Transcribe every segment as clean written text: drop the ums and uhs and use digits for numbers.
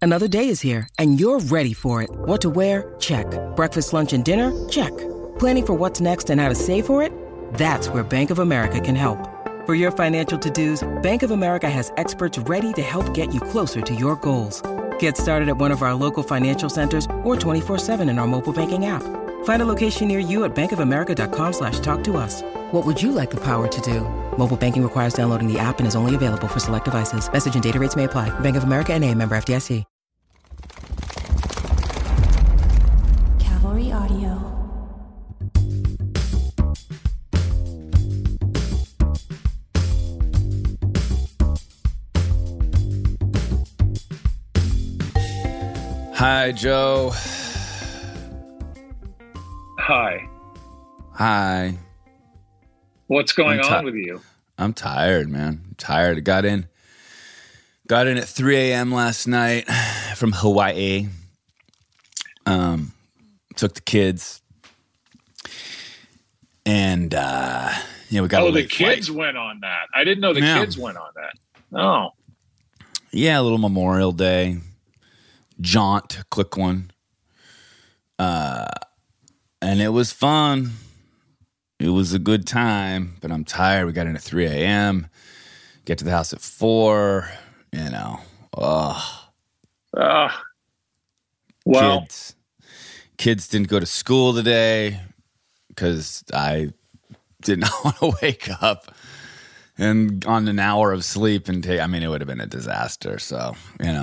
Another day is here, and you're ready for it. What to wear? Check. Breakfast, lunch, and dinner? Check. Planning for what's next and how to save for it? That's where Bank of America can help. For your financial to-dos, Bank of America has experts ready to help get you closer to your goals. Get started at one of our local financial centers or 24/7 in our mobile banking app. Find a location near you at bankofamerica.com/talktous. What would you like the power to do? Mobile banking requires downloading the app and is only available for select devices. Message and data rates may apply. Bank of America NA, member FDIC. Cavalry Audio. Hi, Joe. Hi. Hi. What's going on with you? I'm tired, man. I'm tired. I got in at 3 a.m. last night from Hawaii. Took the kids. And, we got a late the kids flight. went on that. I didn't know the kids went on that. Oh. Yeah, a little Memorial Day jaunt, quick one. And it was fun. It was a good time, but I'm tired. We got in at 3 a.m. Get to the house at 4, Well, kids didn't go to school today because I did not want to wake up and on an hour of sleep and it would have been a disaster. So,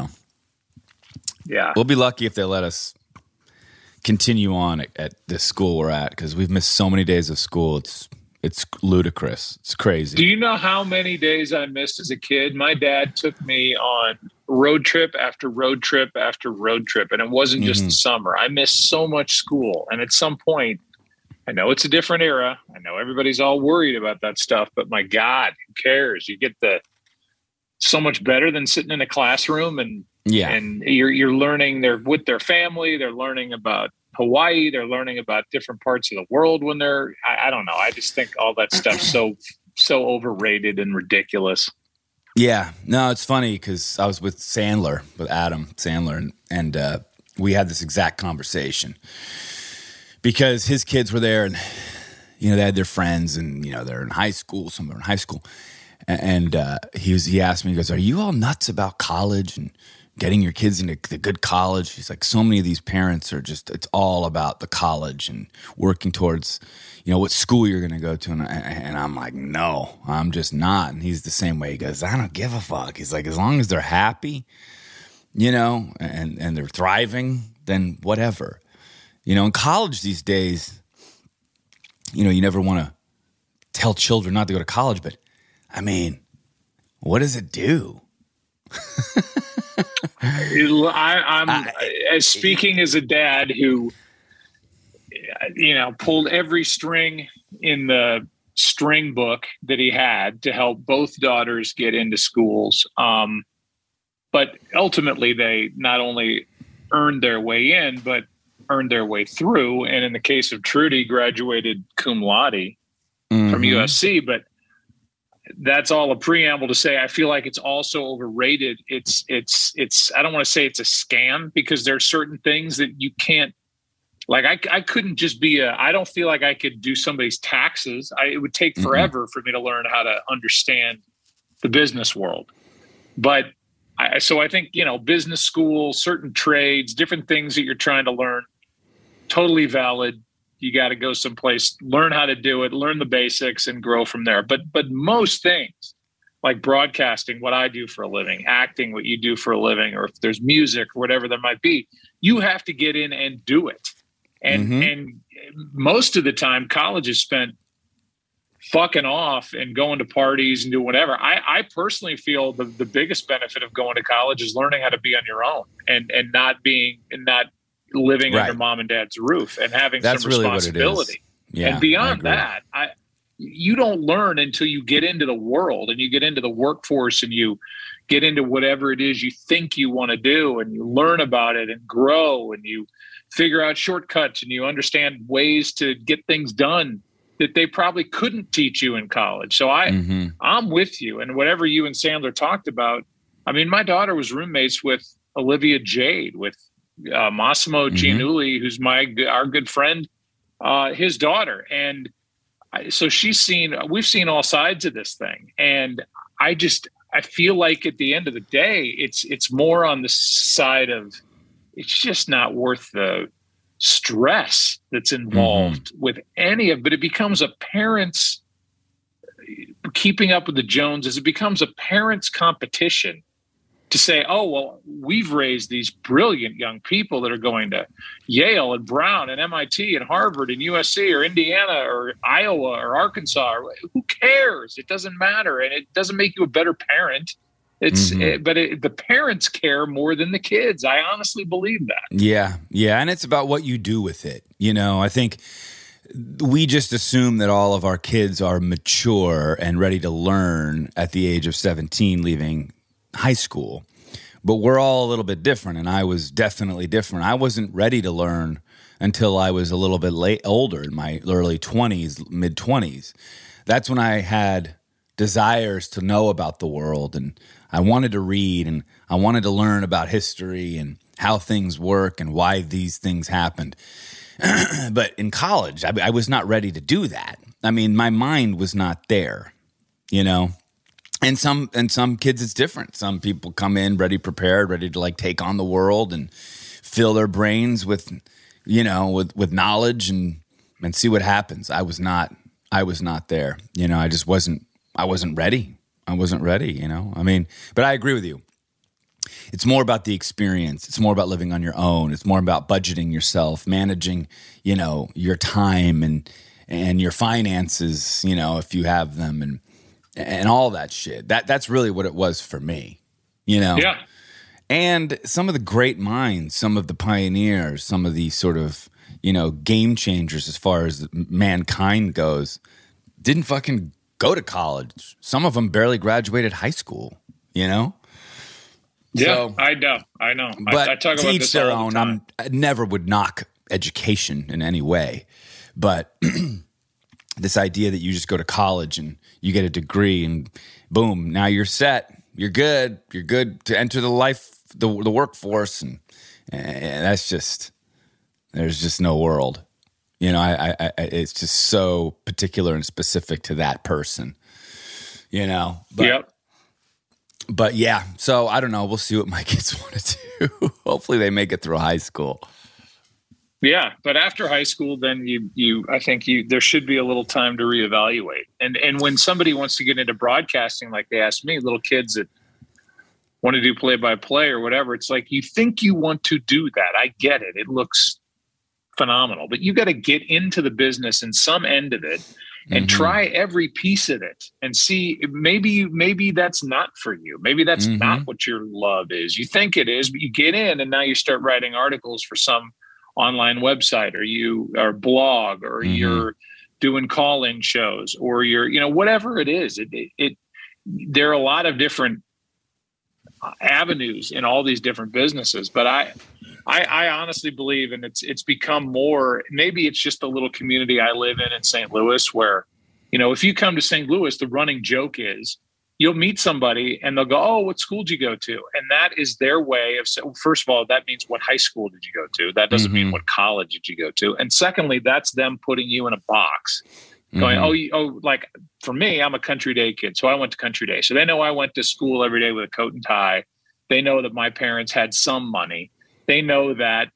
yeah, we'll be lucky if they let us continue on at this school we're at because we've missed so many days of school. It's ludicrous. It's crazy. Do you know how many days I missed as a kid? My dad took me on road trip after road trip after road trip, and it wasn't just the summer. I missed so much school, and at some point, I know it's a different era. I know everybody's all worried about that stuff, but my God, who cares? You get so much better than sitting in a classroom and you're learning. They're with their family. They're learning about Hawaii. They're learning about different parts of the world when they're, I don't know. I just think all that stuff's so overrated and ridiculous. Yeah. No, it's funny because I was with Adam Sandler, and we had this exact conversation because his kids were there and, they had their friends and, they're in high school, some are in high school. And he asked me, he goes, "Are you all nuts about college and getting your kids into the good college?" He's like, so many of these parents are just, it's all about the college and working towards, what school you're going to go to. And I'm like, no, I'm just not. And he's the same way. He goes, I don't give a fuck. He's like, as long as they're happy, and they're thriving, then whatever. In college these days, you never want to tell children not to go to college, but what does it do? I'm speaking as a dad who, pulled every string in the string book that he had to help both daughters get into schools. But ultimately, they not only earned their way in, but earned their way through. And in the case of Trudy, graduated cum laude from USC. But that's all a preamble to say I feel like it's also overrated. It's I don't want to say it's a scam because there are certain things that you can't, like I couldn't just I don't feel like I could do somebody's taxes. It would take forever for me to learn how to understand the business world. But so I think, business school, certain trades, different things that you're trying to learn, totally valid. You got to go someplace, learn how to do it, learn the basics and grow from there. But most things like broadcasting, what I do for a living, acting, what you do for a living, or if there's music or whatever there might be, you have to get in and do it. And most of the time college is spent fucking off and going to parties and doing whatever. I personally feel the biggest benefit of going to college is learning how to be on your own and not living under mom and dad's roof and having some responsibility. Yeah, and beyond that, you don't learn until you get into the world and you get into the workforce and you get into whatever it is you think you want to do and you learn about it and grow and you figure out shortcuts and you understand ways to get things done that they probably couldn't teach you in college. So I'm with you. And whatever you and Sandler talked about, my daughter was roommates with Olivia Jade, with Massimo Giannulli, who's our good friend, his daughter. And so we've seen all sides of this thing. And I feel like at the end of the day, it's more on the side of, it's just not worth the stress that's involved with any of it. It becomes a parent's keeping up with the Joneses. It becomes a parent's competition to say, oh, well, we've raised these brilliant young people that are going to Yale and Brown and MIT and Harvard and USC or Indiana or Iowa or Arkansas. Who cares? It doesn't matter. And it doesn't make you a better parent. The parents care more than the kids. I honestly believe that. Yeah. Yeah. And it's about what you do with it. You know, I think we just assume that all of our kids are mature and ready to learn at the age of 17, leaving high school. But we're all a little bit different. And I was definitely different. I wasn't ready to learn until I was a little bit older, in my early 20s, mid 20s. That's when I had desires to know about the world, and I wanted to read, and I wanted to learn about history and how things work and why these things happened. But in college, I was not ready to do that. I mean, my mind was not there, you know. And some kids, it's different. Some people come in ready, prepared, ready to like take on the world and fill their brains with, you know, with knowledge and see what happens. I was not there. You know, I wasn't ready. I wasn't ready, you know. I mean, but I agree with you. It's more about the experience. It's more about living on your own. It's more about budgeting yourself, managing, you know, your time and your finances, you know, if you have them, and all that shit. That's really what it was for me, you know. Yeah. And some of the great minds, some of the pioneers, some of the sort of, you know, game changers as far as mankind goes, didn't fucking go to college. Some of them barely graduated high school, you know? Yeah, so, I know. But I talk to about each this their all own. the time. I never would knock education in any way. But this idea that you just go to college and you get a degree and boom, now you're set. You're good. You're good to enter the workforce. And that's just, there's just no world. You know, I it's just so particular and specific to that person, you know. But, yep. But yeah, so I don't know. We'll see what my kids want to do. Hopefully they make it through high school. Yeah, but after high school, then I think there should be a little time to reevaluate. And when somebody wants to get into broadcasting, like they asked me, little kids that want to do play-by-play or whatever, it's like, you think you want to do that. I get it. It looks phenomenal, but you got to get into the business and some end of it and try every piece of it and see, maybe that's not for you. Maybe that's not what your love is. You think it is, but you get in and now you start writing articles for some online website, or blog, or you're doing call-in shows, or you're, you know, whatever it is. There are a lot of different avenues in all these different businesses, but I honestly believe, and it's become more, maybe it's just the little community I live in St. Louis, where, you know, if you come to St. Louis, the running joke is you'll meet somebody and they'll go, oh, what school did you go to? And that is their way of saying, first of all, that means what high school did you go to? That doesn't mean what college did you go to? And secondly, that's them putting you in a box going, like for me, I'm a country day kid. So I went to country day. So they know I went to school every day with a coat and tie. They know that my parents had some money. They know that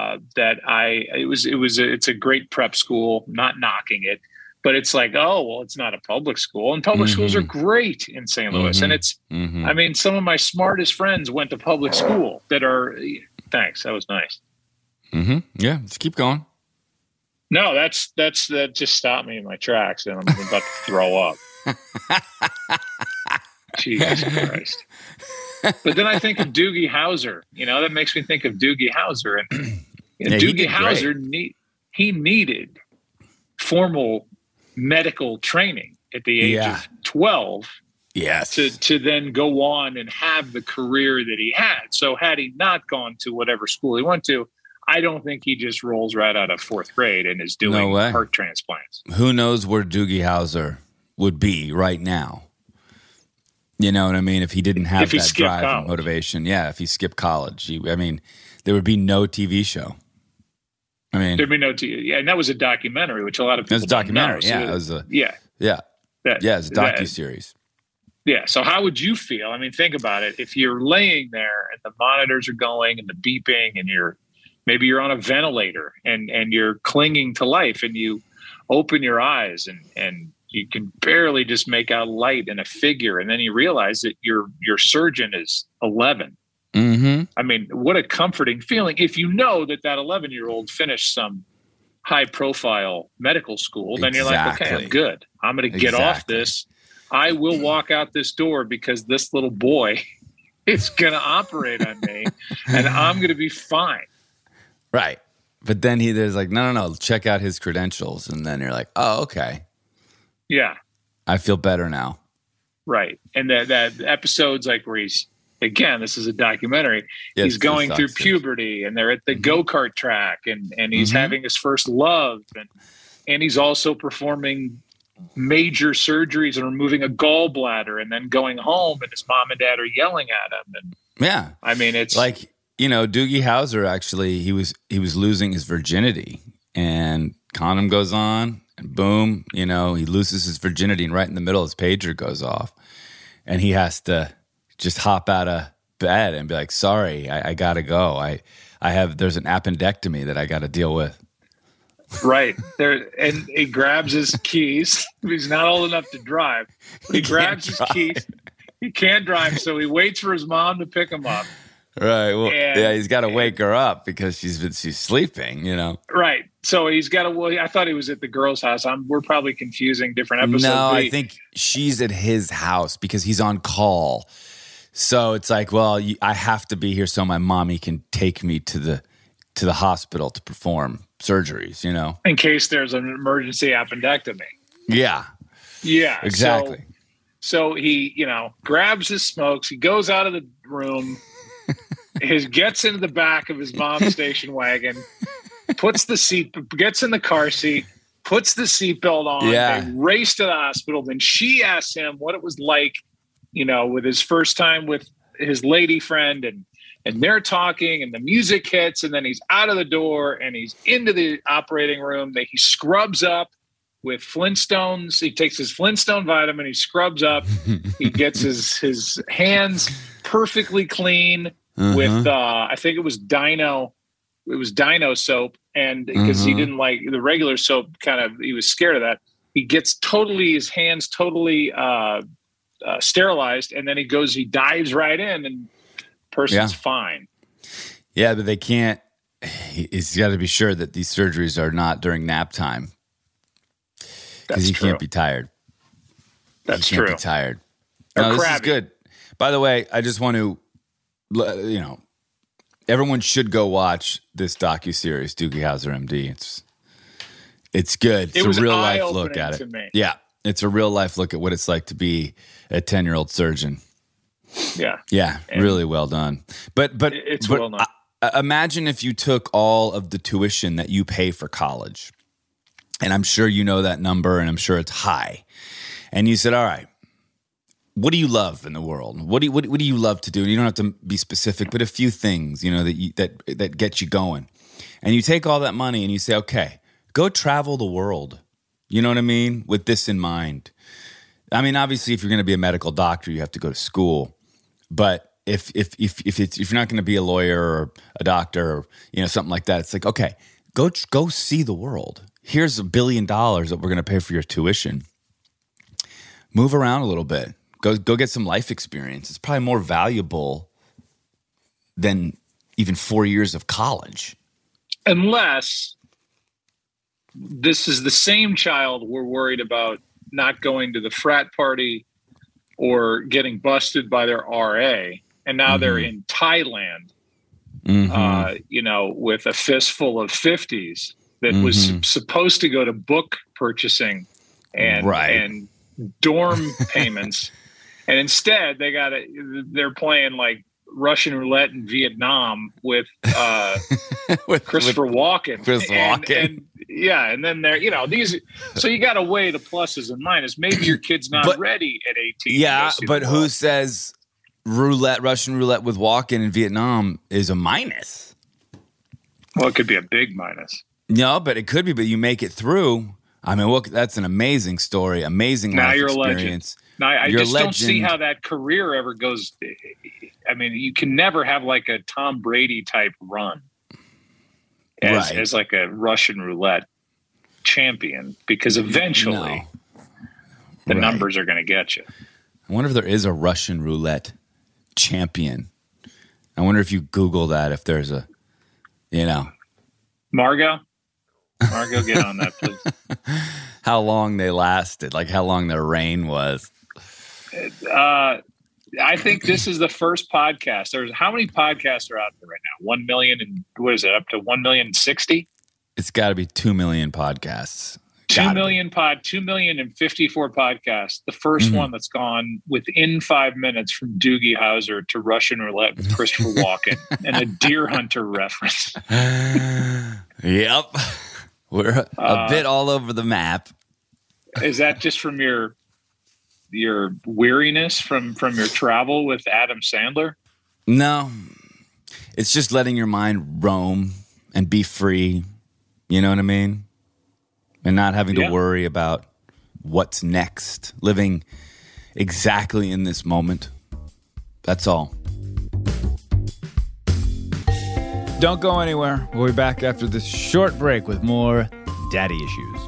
it's a great prep school, not knocking it, but it's like, oh, well, it's not a public school, and public schools are great in St. Louis. And it's, I mean, some of my smartest friends went to public school thanks. That was nice. Yeah. Just keep going. No, that just stopped me in my tracks and I'm about to throw up. Jesus Christ. But then I think of Doogie Howser. You know, that makes me think of Doogie Howser. And Doogie Howser, he needed formal medical training at the age of 12 to then go on and have the career that he had. So had he not gone to whatever school he went to, I don't think he just rolls right out of fourth grade and is doing heart transplants. Who knows where Doogie Howser would be right now? You know what I mean? If he didn't have that drive college. and motivation. Yeah, if he skipped college. There would be no TV show. I mean, there'd be no TV. Yeah, and that was a documentary, which a lot of people it was a documentary. don't know. Yeah, it was a yeah. It's a docuseries. Yeah. So how would you feel? I mean, think about it. If you're laying there and the monitors are going and the beeping, and maybe you're on a ventilator and you're clinging to life, and you open your eyes and you can barely just make out light and a figure, and then you realize that your surgeon is 11. Mm-hmm. I mean, what a comforting feeling if you know that 11-year-old finished some high-profile medical school. Then you're like, okay, I'm good. I'm going to get off this. I will walk out this door because this little boy is going to operate on me, and I'm going to be fine. Right. But then there's like, no, check out his credentials. And then you're like, oh, okay. Yeah. I feel better now. Right. And that episode's like where he's, again, this is a documentary. Yeah, he's going through puberty, and they're at the go-kart track, and he's having his first love. And he's also performing major surgeries and removing a gallbladder, and then going home, and his mom and dad are yelling at him. And yeah. I mean, it's like, Doogie Howser, actually, he was losing his virginity, and condom goes on, and boom, he loses his virginity, and right in the middle, his pager goes off, and he has to just hop out of bed and be like, sorry, I gotta go. There's an appendectomy that I gotta deal with. Right there. And he grabs his keys. He's not old enough to drive, but he grabs his keys. He can't drive. So he waits for his mom to pick him up. Right. Well, he's got to wake her up because she's sleeping, Right. So he's got to, I thought he was at the girl's house. We're probably confusing different episodes. No, I think she's at his house because he's on call. So it's like, well, I have to be here so my mommy can take me to the hospital to perform surgeries, in case there's an emergency appendectomy. Yeah. Yeah. Exactly. So he, grabs his smokes. He goes out of the room, gets into the back of his mom's station wagon, gets in the car seat, puts the seatbelt on. Yeah. They race to the hospital. Then she asks him what it was like, with his first time with his lady friend, and they're talking, and the music hits, and then he's out of the door and he's into the operating room. He scrubs up with Flintstones. He takes his Flintstone vitamin. He scrubs up. He gets his hands perfectly clean with I think it was Dino. It was Dino soap, and because he didn't like the regular soap, he was scared of that. He gets his hands totally sterilized, and then he dives right in, and person's fine. Yeah, but they can't. He's got to be sure that these surgeries are not during nap time, because he can't be tired. That's he true. Can't be tired. No, this is good. By the way, I just want to, everyone should go watch this docuseries, Doogie Howser, MD. It's good. It's a real life look at it. Yeah, it's a real life look at what it's like to be a 10-year-old surgeon. Yeah, and really well done. But it's well done. Imagine if you took all of the tuition that you pay for college, and I'm sure you know that number, and I'm sure it's high, and you said, all right, what do you love in the world? What do you love to do? And you don't have to be specific, but a few things, that get you going. And you take all that money and you say, okay, go travel the world. You know what I mean? With this in mind. I mean, obviously, if you're going to be a medical doctor, you have to go to school. But if you're not going to be a lawyer or a doctor or something like that, it's like, okay, go see the world. Here's $1 billion that we're going to pay for your tuition. Move around a little bit. Go get some life experience. It's probably more valuable than even 4 years of college. Unless this is the same child we're worried about not going to the frat party or getting busted by their RA. And now they're in Thailand, with a fistful of 50s that was supposed to go to book purchasing and dorm payments. And instead they're playing like Russian roulette in Vietnam with Christopher Walken. Chris Walken. And Yeah, and then so you got to weigh the pluses and minuses. Maybe your kid's not ready at 18. Yeah, but who says Russian roulette with walk-in in Vietnam is a minus? Well, it could be a big minus. No, but it could be. But you make it through. I mean, look, that's an amazing story, amazing life experience. Now I just don't see how that career ever goes. I mean, you can never have like a Tom Brady type run as like a Russian roulette champion, because eventually the numbers are going to get you. I wonder if there is a Russian roulette champion. I wonder if you Google that, if there's a, Margot, get on that, please. How long they lasted, like how long their reign was. I think this is the first podcast. How many podcasts are out there right now? 1 million and what is it, up to 1,060,000? It's got to be 2 million podcasts. 2 million and 54 podcasts. The first one that's gone within 5 minutes from Doogie Howser to Russian roulette with Christopher Walken and a deer hunter reference. Yep. We're a bit all over the map. Is that just from your weariness from your travel with Adam Sandler? No. It's just letting your mind roam and be free. You know what I mean? And not having to worry about what's next. Living exactly in this moment. That's all. Don't go anywhere. We'll be back after this short break with more Daddy Issues.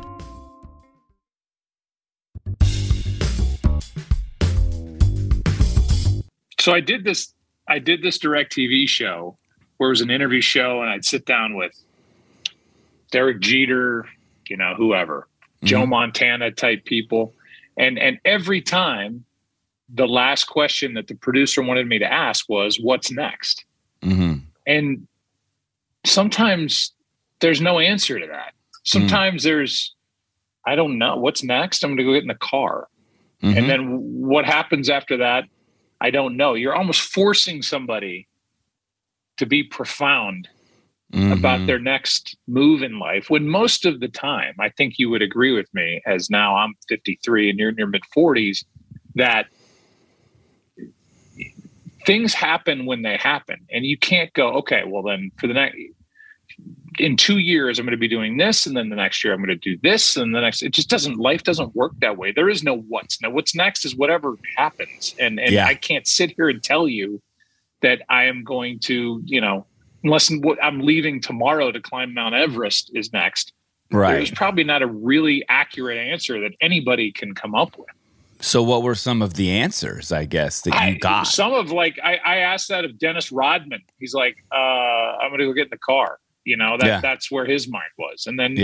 So I did this DirecTV show where it was an interview show, and I'd sit down with Derek Jeter, whoever, Joe Montana type people. And every time the last question that the producer wanted me to ask was, what's next? Mm-hmm. And sometimes there's no answer to that. Sometimes there's, I don't know, what's next? I'm going to go get in the car. Mm-hmm. And then what happens after that? I don't know. You're almost forcing somebody to be profound about their next move in life, when most of the time, I think you would agree with me, as now I'm 53 and you're in your mid 40s, that things happen when they happen, and you can't go, okay, well then in 2 years, I'm going to be doing this. And then the next year I'm going to do this. And the next, life doesn't work that way. There is no what's now. What's next is whatever happens. And I can't sit here and tell you that I am going to, unless I'm leaving tomorrow to climb Mount Everest is next. Right. There's probably not a really accurate answer that anybody can come up with. So what were some of the answers, I guess, that you got? Some of I asked that of Dennis Rodman. He's like, I'm going to go get in the car. That's where his mind was. And then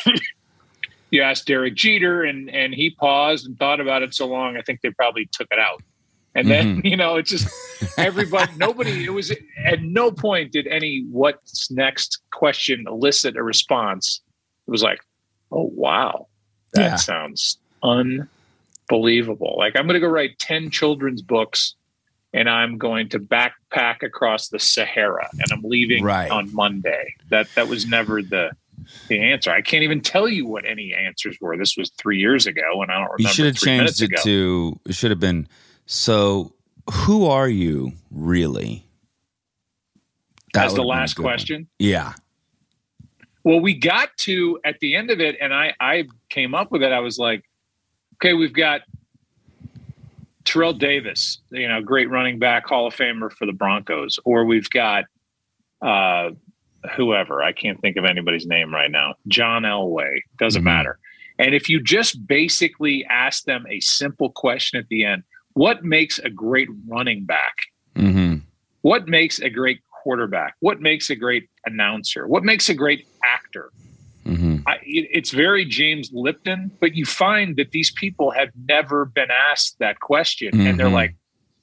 you asked Derek Jeter, and he paused and thought about it so long, I think they probably took it out. And then, it's just everybody, it was at no point did any what's next question elicit a response. It was like, oh, wow, that sounds unbelievable. Like, I'm going to go write 10 children's books, and I'm going to backpack across the Sahara, and I'm leaving on Monday. That was never the answer. I can't even tell you what any answers were. This was 3 years ago, and I don't remember. You should have changed it to, it should have been, so who are you really? As the last question? Yeah. Well, we got to, at the end of it, and I came up with it. I was like, okay, we've got Terrell Davis, great running back, Hall of Famer for the Broncos. Or we've got whoever, I can't think of anybody's name right now. John Elway, doesn't matter. And if you just basically ask them a simple question at the end, what makes a great running back? Mm-hmm. What makes a great quarterback? What makes a great announcer? What makes a great actor? Mm-hmm. It's very James Lipton, but you find that these people have never been asked that question. And they're like,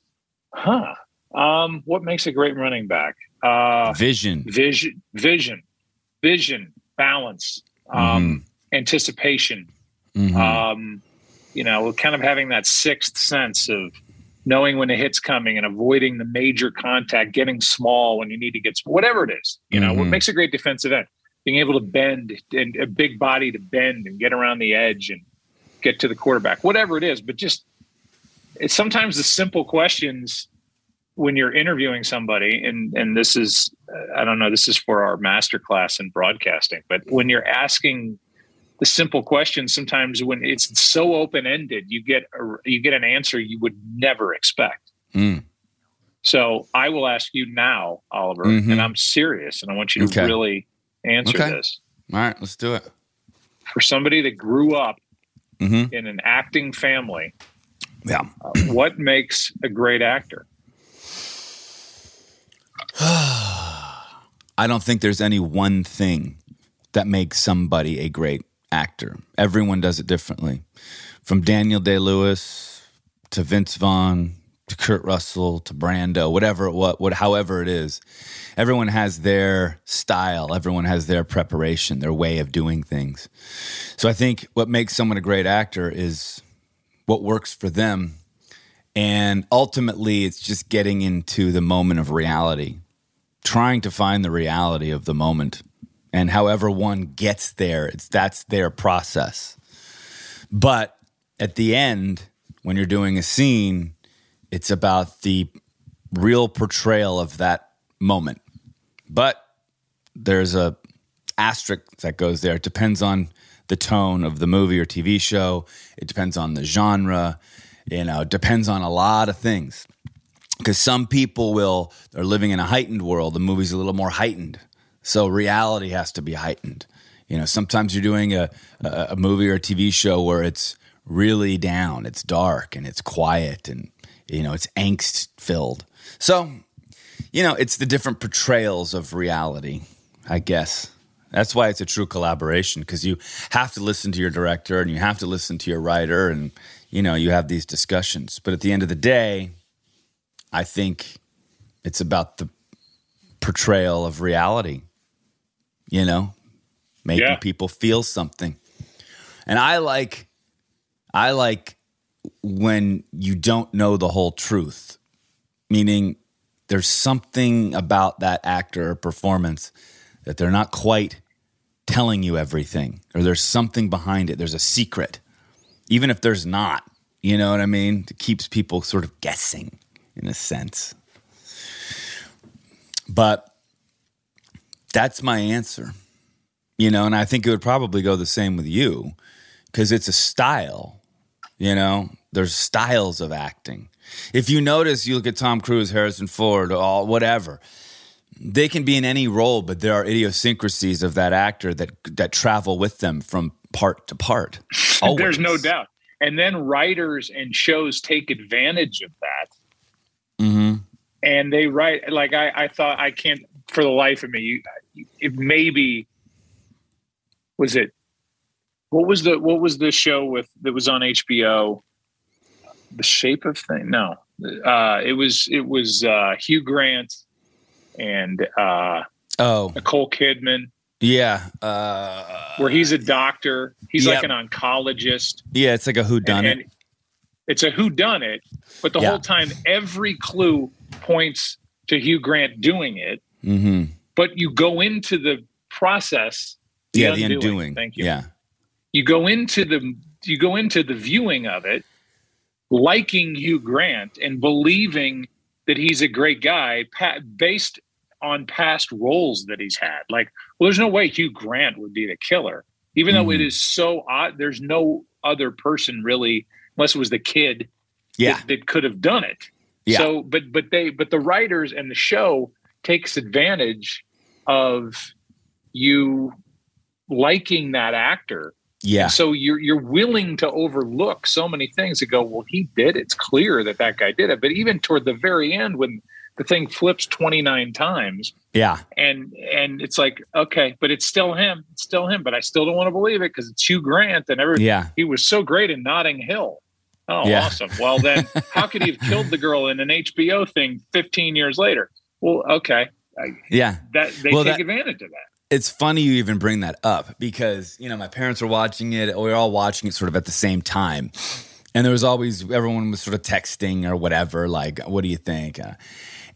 what makes a great running back? Vision, balance, anticipation, kind of having that sixth sense of knowing when a hit's coming and avoiding the major contact, getting small when you need to get small, whatever it is, what makes a great defensive end. being able to bend and a big body to bend and get around the edge and get to the quarterback, whatever it is. But just it's sometimes the simple questions when you're interviewing somebody, and this is, I don't know, this is for our masterclass in broadcasting, but when you're asking the simple questions, sometimes when it's so open-ended, you get an answer you would never expect. So I will ask you now, Oliver, and I'm serious, and I want you to really answer this. All right, let's do it. For somebody that grew up in an acting family, what makes a great actor? I don't think there's any one thing that makes somebody a great actor. Everyone does it differently. From Daniel Day-Lewis to Vince Vaughn to Kurt Russell to Brando, however it is. Everyone has their style. Everyone has their preparation, their way of doing things. So I think what makes someone a great actor is what works for them. And ultimately, it's just getting into the moment of reality, trying to find the reality of the moment. And however one gets there, that's their process. But at the end, when you're doing a scene, it's about the real portrayal of that moment. But there's a asterisk that goes there. It depends on the tone of the movie or TV show. It depends on the genre. It depends on a lot of things. Because some people are living in a heightened world. The movie's a little more heightened. So reality has to be heightened. Sometimes you're doing a movie or a TV show where it's really down. It's dark and it's quiet and, it's angst filled. So, it's the different portrayals of reality, I guess. That's why it's a true collaboration, because you have to listen to your director and you have to listen to your writer and, you have these discussions. But at the end of the day, I think it's about the portrayal of reality, making people feel something. And I like when you don't know the whole truth, meaning there's something about that actor or performance that they're not quite telling you everything, or there's something behind it. There's a secret, even if there's not, you know what I mean? It keeps people sort of guessing in a sense. But that's my answer, and I think it would probably go the same with you, because it's a style, there's styles of acting. If you notice, you look at Tom Cruise, Harrison Ford, whatever, they can be in any role, but there are idiosyncrasies of that actor that travel with them from part to part. There's no doubt. And then writers and shows take advantage of that. Mm-hmm. And they write, like I thought, I can't, for the life of me, it maybe, was it, what was the show that was on HBO? The Shape of Things? No. It was Hugh Grant and Nicole Kidman. Yeah. Where he's a doctor. He's like an oncologist. Yeah, it's like a whodunit. And it's a whodunit, but the whole time every clue points to Hugh Grant doing it. Mm-hmm. But you go into the process. The undoing. Thank you. Yeah. You go into the viewing of it, liking Hugh Grant and believing that he's a great guy based on past roles that he's had. Like, well, there's no way Hugh Grant would be the killer, even though it is so odd. There's no other person really, unless it was the kid that could have done it. Yeah. So, but the writers and the show takes advantage of you liking that actor. Yeah. And so you're willing to overlook so many things that go, well, he did. It's clear that guy did it. But even toward the very end, when the thing flips 29 times, and it's like, okay, but it's still him. It's still him. But I still don't want to believe it because it's Hugh Grant and everything. Yeah. He was so great in Notting Hill. Oh, awesome. Well, then how could he have killed the girl in an HBO thing 15 years later? Well, okay. They take advantage of that. It's funny you even bring that up because, my parents were watching it. We were all watching it sort of at the same time. And there was always, everyone was sort of texting or whatever, like, what do you think?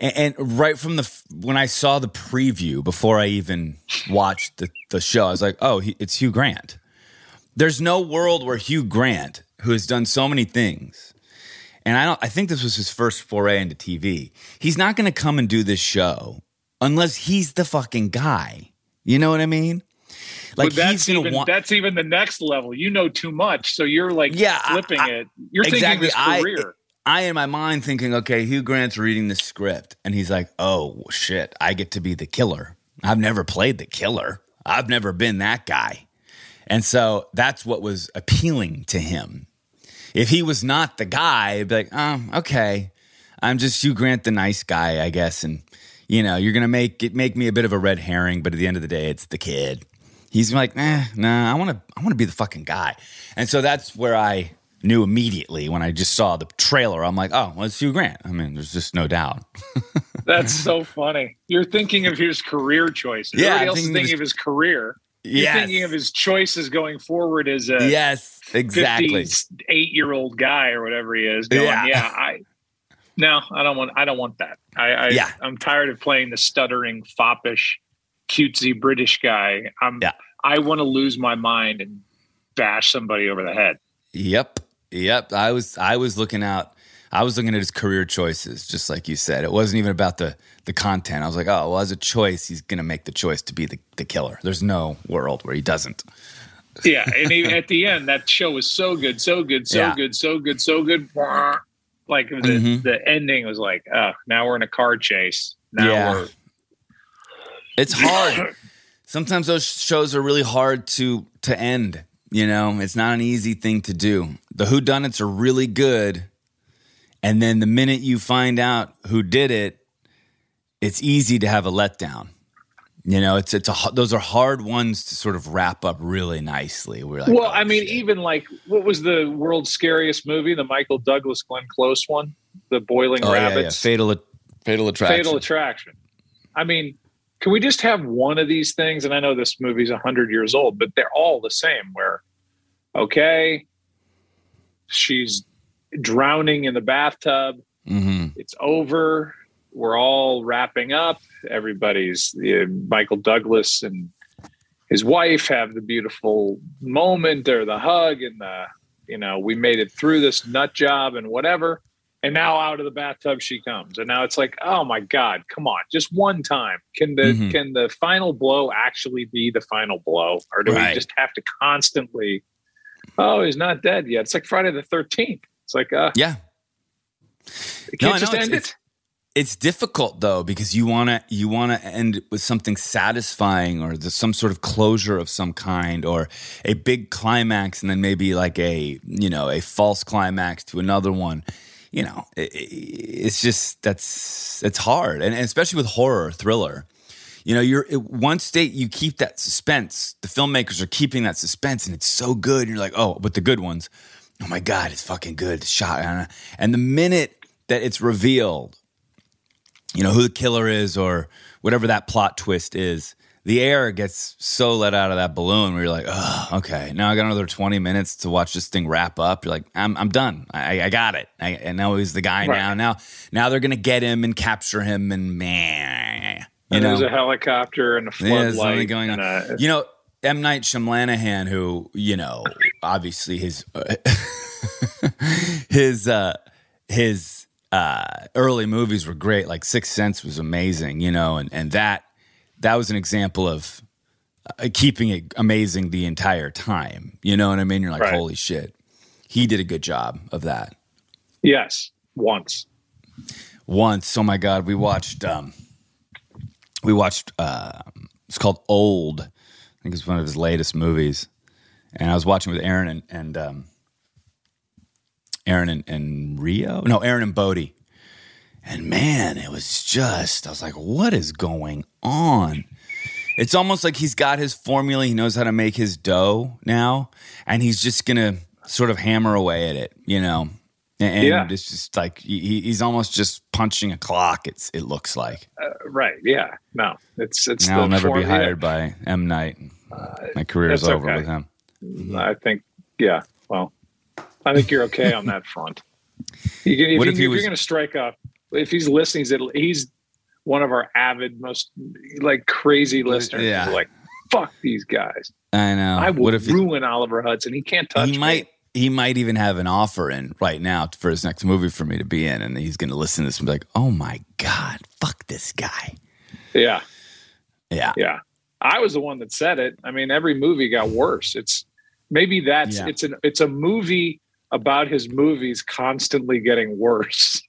And right from when I saw the preview, before I even watched the show, I was like, oh, it's Hugh Grant. There's no world where Hugh Grant, who has done so many things, and I think this was his first foray into TV, he's not going to come and do this show unless he's the fucking guy. You know what I mean? Like, that's even the next level. You know too much, so you're like flipping it. You're exactly, thinking his career. I in my mind thinking, okay, Hugh Grant's reading the script, and he's like, oh shit, I get to be the killer. I've never played the killer. I've never been that guy. And so that's what was appealing to him. If he was not the guy, I'd be like, oh, okay, I'm just Hugh Grant, the nice guy, I guess, and you're gonna make me a bit of a red herring, but at the end of the day, it's the kid. He's like, nah, I want to be the fucking guy. And so that's where I knew immediately when I just saw the trailer. I'm like, oh, well, it's Hugh Grant. I mean, there's just no doubt. That's so funny. You're thinking of his career choices. Yeah, everybody else is thinking of his career. You're thinking of his choices going forward as a 58-year-old guy or whatever he is. Going, I don't want that. I'm tired of playing the stuttering, foppish, cutesy British guy. I want to lose my mind and bash somebody over the head. Yep. I was looking at his career choices, just like you said. It wasn't even about the content. I was like, oh, well, as a choice, he's going to make the choice to be the killer. There's no world where he doesn't. Yeah, and at the end, that show was so good. Like the ending was like, oh, now we're in a car chase. It's hard. Sometimes those shows are really hard to end. It's not an easy thing to do. The whodunits are really good, and then the minute you find out who did it, it's easy to have a letdown. Those are hard ones to sort of wrap up really nicely. We're like, even like, what was the world's scariest movie? The Michael Douglas, Glenn Close one, the boiling rabbits, Fatal Attraction. Fatal Attraction. I mean, can we just have one of these things? And I know this movie's 100 years old, but they're all the same. Where, okay, she's drowning in the bathtub. Mm-hmm. It's over. We're all wrapping up. Everybody's Michael Douglas and his wife have the beautiful moment or the hug and we made it through this nut job and whatever. And now out of the bathtub she comes. And now it's like, oh my God, come on, just one time. Can the final blow actually be the final blow? Or do we just have to constantly, oh, he's not dead yet? It's like Friday the 13th. It's like, yeah. You can't just end it. It's difficult though, because you want to end with something satisfying or some sort of closure of some kind, or a big climax, and then maybe like a false climax to another one. It's just it's hard, and especially with horror, thriller. You're at one state, you keep that suspense. The filmmakers are keeping that suspense, and it's so good. And you're like, oh, but the good ones, oh my God, it's fucking good. It's shot, and the minute that it's revealed, who the killer is or whatever that plot twist is, the air gets so let out of that balloon where you're like, oh, okay, now I got another 20 minutes to watch this thing wrap up. You're like, I'm done. I got it. And now he's the guy now. Now they're going to get him and capture him and man. There's a helicopter and a floodlight. Something going on. M. Night Shyamalan, who, obviously his early movies were great. Like Sixth Sense was amazing, and that was an example of keeping it amazing the entire time. You know what I mean? You're like, holy shit. He did a good job of that. Yes. Once. Oh my God. We watched, it's called Old. I think it's one of his latest movies. And I was watching with Aaron and Aaron and Bodie. And man, it was just, I was like, what is going on? It's almost like he's got his formula. He knows how to make his dough now. And he's just going to sort of hammer away at it, And it's just like, he's almost just punching a clock, it looks like. Right, yeah. No, it's now I'll never be hired by M. Night. My career's over with him. I think, yeah, well, I think you're okay on that front. If you're going to strike up, if he's listening, he's one of our avid, most like crazy listeners. Yeah. Like, fuck these guys. I know. I will ruin Oliver Hudson. He can't touch me. He might even have an offer in right now for his next movie for me to be in, and he's going to listen to this and be like, "Oh my God, fuck this guy." Yeah. Yeah. I was the one that said it. I mean, every movie got worse. It's a movie about his movies constantly getting worse.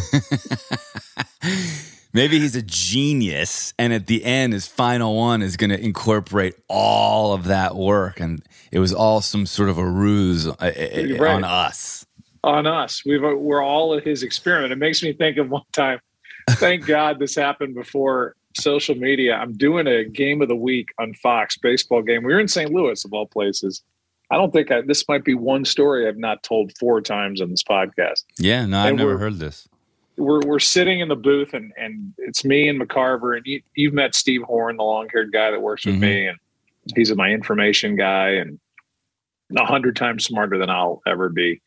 Maybe he's a genius, and at the end, his final one is going to incorporate all of that work, and it was all some sort of a ruse on us. On us. We're all at his experiment. It makes me think of one time. Thank God this happened before social media. I'm doing a game of the week on Fox, baseball game. We were in St. Louis, of all places. I don't think this might be one story I've not told 4 times on this podcast. Yeah, no, I've never heard this. We're sitting in the booth, and it's me and McCarver, and you've met Steve Horn, the long-haired guy that works with me, and he's my information guy, and 100 times smarter than I'll ever be.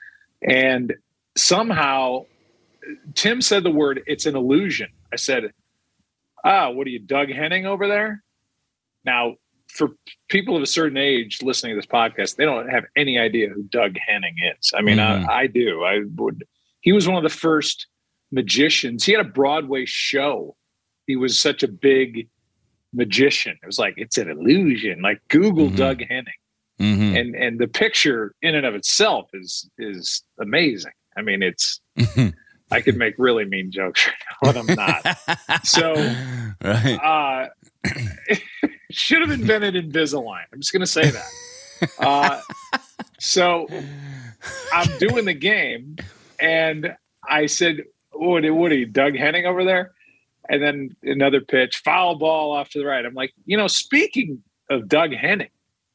And somehow, Tim said the word, "It's an illusion." I said, what are you, Doug Henning over there? Now, for people of a certain age listening to this podcast, they don't have any idea who Doug Henning is. I mean, I do. He was one of the first magicians. He had a Broadway show. He was such a big magician. It was like, it's an illusion. Like, Google Doug Henning. And the picture in and of itself is amazing. I mean, it's I could make really mean jokes right now, but I'm not. So right. Should have invented Invisalign. I'm just gonna say that. So I'm doing the game, and I said, what are you, Doug Henning over there? And then another pitch, foul ball off to the right. I'm like, speaking of Doug Henning,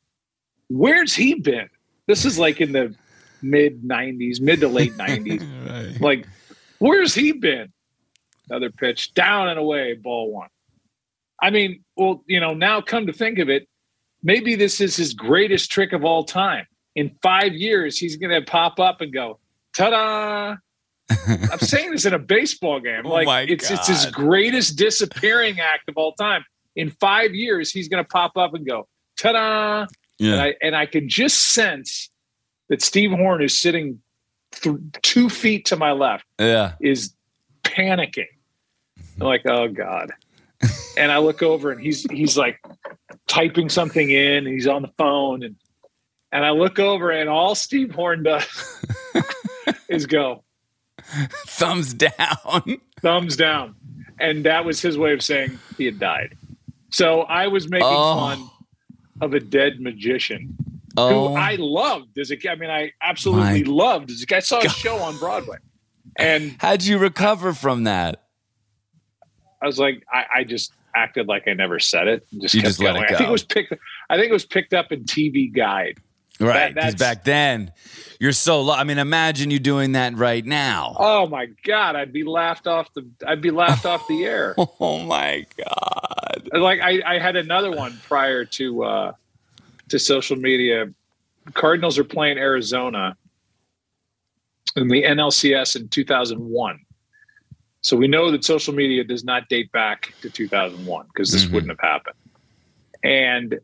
where's he been? This is like in the mid to late 90s. Right. Like, where's he been? Another pitch, down and away, ball 1. I mean, well, now come to think of it, maybe this is his greatest trick of all time. In 5 years, he's going to pop up and go, ta-da! I'm saying this in a baseball game. Like, it's his greatest disappearing act of all time. In 5 years, he's going to pop up and go, ta-da! Yeah. And I can just sense that Steve Horn, is sitting 2 feet to my left, is panicking. I'm like, oh God. And I look over, and he's like typing something in, and he's on the phone, and I look over, and all Steve Horn does is go, thumbs down. Thumbs down. And that was his way of saying he had died. So I was making fun of a dead magician who I loved as a kid. I mean, I absolutely loved as a kid. I saw a show on Broadway. And how'd you recover from that? I was like, I just acted like I never said it. And just you kept just let going. it go. I think it was picked up in TV Guide. Right, because back then, you're so I mean, imagine you doing that right now. Oh my God, I'd be laughed off the air. Oh my God! Like I had another one prior to social media. Cardinals are playing Arizona in the NLCS in 2001. So we know that social media does not date back to 2001 because this wouldn't have happened. And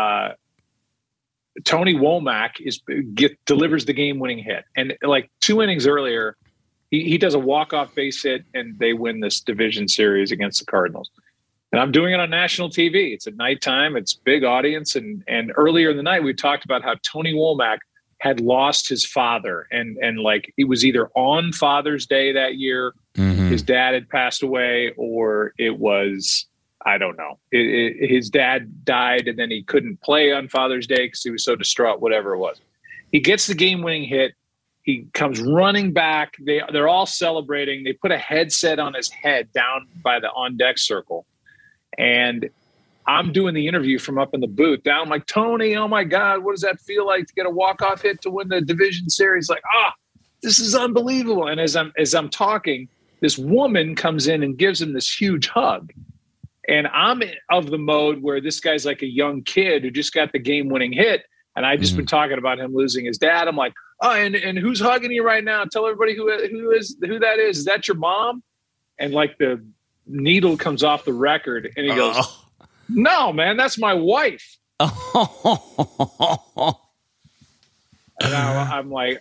Tony Womack delivers the game-winning hit. And like 2 innings earlier, he does a walk-off base hit, and they win this division series against the Cardinals. And I'm doing it on national TV. It's at nighttime. It's big audience. And earlier in the night, we talked about how Tony Womack had lost his father. And like, it was either on Father's Day that year, his dad had passed away, or it was, I don't know. His dad died, and then he couldn't play on Father's Day because he was so distraught, whatever it was. He gets the game-winning hit. He comes running back. They're all celebrating. They put a headset on his head down by the on-deck circle. And I'm doing the interview from up in the booth down. I'm like, Tony, oh my God, what does that feel like to get a walk-off hit to win the division series? Like, this is unbelievable. And as I'm talking, this woman comes in and gives him this huge hug. And I'm of the mode where this guy's like a young kid who just got the game-winning hit. And I've just been talking about him losing his dad. I'm like, oh, and who's hugging you right now? Tell everybody who that is. Is that your mom? And like the needle comes off the record, and he goes, no, man, that's my wife. And I'm like,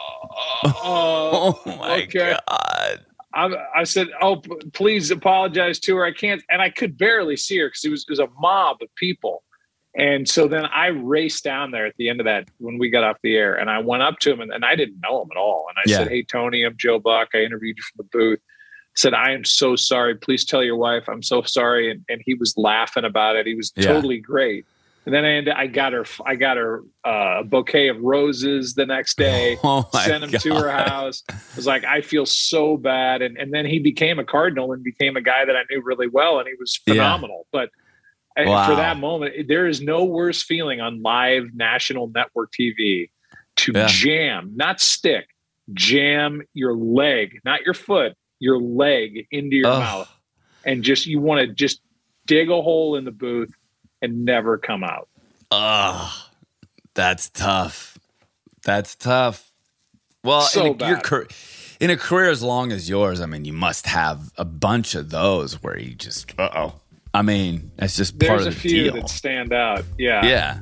oh my okay. God. I said, oh, please apologize to her. I can't. And I could barely see her because it was a mob of people. And so then I raced down there at the end of that when we got off the air, and I went up to him, and I didn't know him at all. And I said, hey, Tony, I'm Joe Buck. I interviewed you from the booth. I said, I am so sorry. Please tell your wife I'm so sorry. And he was laughing about it. He was totally great. And then I got her a bouquet of roses the next day, sent him to her house. I was like, I feel so bad. And then he became a Cardinal and became a guy that I knew really well, and he was phenomenal. But for that moment, there is no worse feeling on live national network TV to jam, not stick, jam your leg, not your foot, your leg into your mouth. And you want to just dig a hole in the booth and never come out. That's tough. That's tough. Well, so in a career as long as yours, I mean, you must have a bunch of those where you just, I mean, that's just part of the deal. There's a few that stand out. Yeah. Yeah.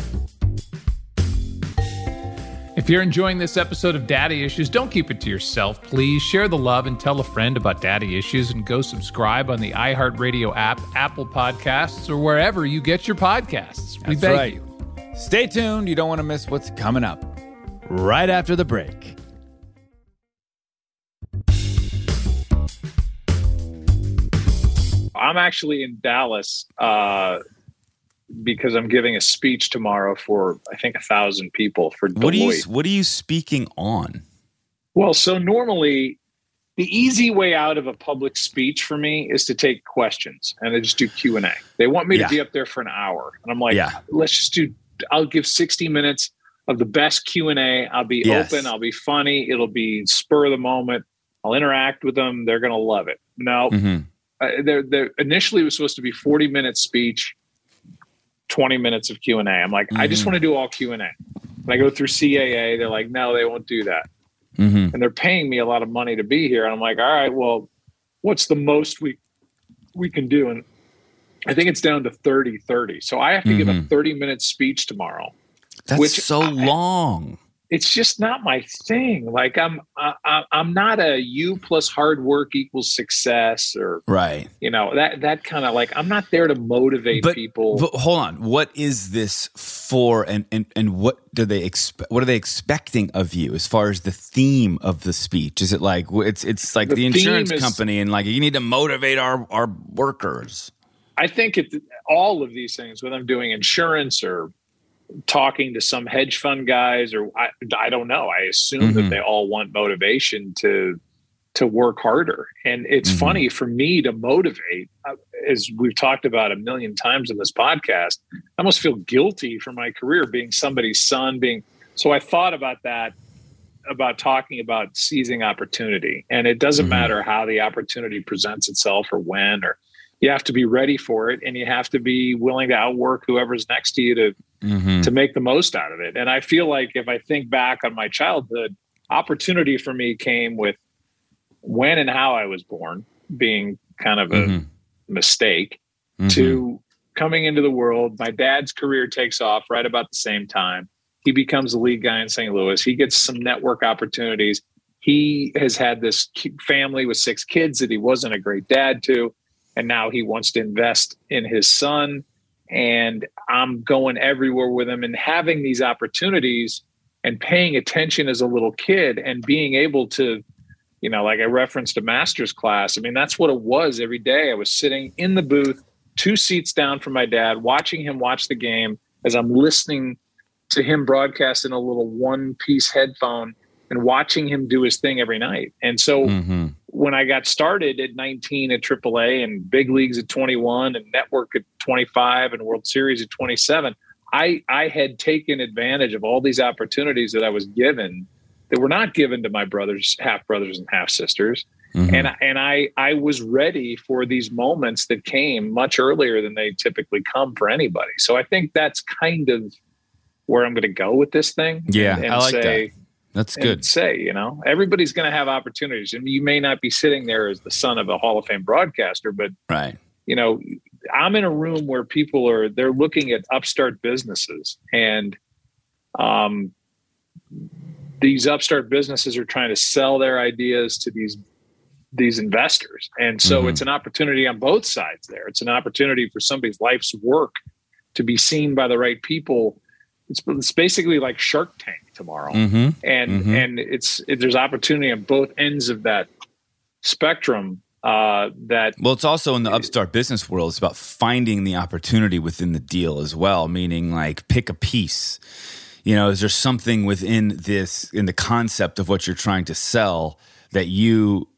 If you're enjoying this episode of Daddy Issues, don't keep it to yourself. Please share the love and tell a friend about Daddy Issues, and go subscribe on the iHeartRadio app, Apple Podcasts, or wherever you get your podcasts. We beg you. Stay tuned. You don't want to miss what's coming up right after the break. I'm actually in Dallas because I'm giving a speech tomorrow for, I think, 1,000 people for Deloitte. What are you speaking on? Well, so normally the easy way out of a public speech for me is to take questions, and I just do Q&A. They want me to be up there for an hour, and I'm like, I'll give 60 minutes of the best Q&A. I'll be open. I'll be funny. It'll be spur of the moment. I'll interact with them. They're going to love it. No, they're initially it was supposed to be 40-minute speech, 20 minutes of Q&A. I'm like, I just want to do all Q&A. And I go through CAA. They're like, no, they won't do that. And they're paying me a lot of money to be here. And I'm like, all right, well, what's the most we can do? And I think it's down to 30. So I have to give a 30-minute speech tomorrow. That's so long. It's just not my thing. Like I'm not a U plus hard work equals success, or that kind of, like, I'm not there to motivate people. But hold on, what is this for? And what do they expect? What are they expecting of you as far as the theme of the speech? Is it like it's like the insurance company and like you need to motivate our workers? I think all of these things, whether I'm doing insurance or talking to some hedge fund guys, or I don't know. I assume that they all want motivation to work harder. And it's funny for me to motivate, as we've talked about a million times in this podcast, I almost feel guilty for my career being somebody's son so I thought about that, about talking about seizing opportunity. And it doesn't matter how the opportunity presents itself or when, or you have to be ready for it, and you have to be willing to outwork whoever's next to you to make the most out of it. And I feel like if I think back on my childhood, opportunity for me came with when and how I was born, being kind of a mistake, to coming into the world. My dad's career takes off right about the same time. He becomes the lead guy in St. Louis. He gets some network opportunities. He has had this family with 6 kids that he wasn't a great dad to. And now he wants to invest in his son. And I'm going everywhere with him and having these opportunities and paying attention as a little kid and being able to, like I referenced a master's class. I mean, that's what it was every day. I was sitting in the booth, 2 seats down from my dad, watching him watch the game as I'm listening to him broadcast in a little one-piece headphone and watching him do his thing every night. And so when I got started at 19 at AAA and big leagues at 21 and network at 25 and World Series at 27, I had taken advantage of all these opportunities that I was given that were not given to my half brothers and half sisters. And I was ready for these moments that came much earlier than they typically come for anybody. So I think that's kind of where I'm going to go with this thing. Yeah, and I like say, that. That's and good. say, you know, everybody's going to have opportunities, and you may not be sitting there as the son of a Hall of Fame broadcaster, but Right. you know, I'm in a room where they're looking at upstart businesses, and these upstart businesses are trying to sell their ideas to these investors. And so it's an opportunity on both sides there. It's an opportunity for somebody's life's work to be seen by the right people. It's basically like Shark Tank tomorrow. And there's opportunity on both ends of that spectrum. Well, it's also in the upstart business world. It's about finding the opportunity within the deal as well, meaning like pick a piece. You know, is there something within in the concept of what you're trying to sell that you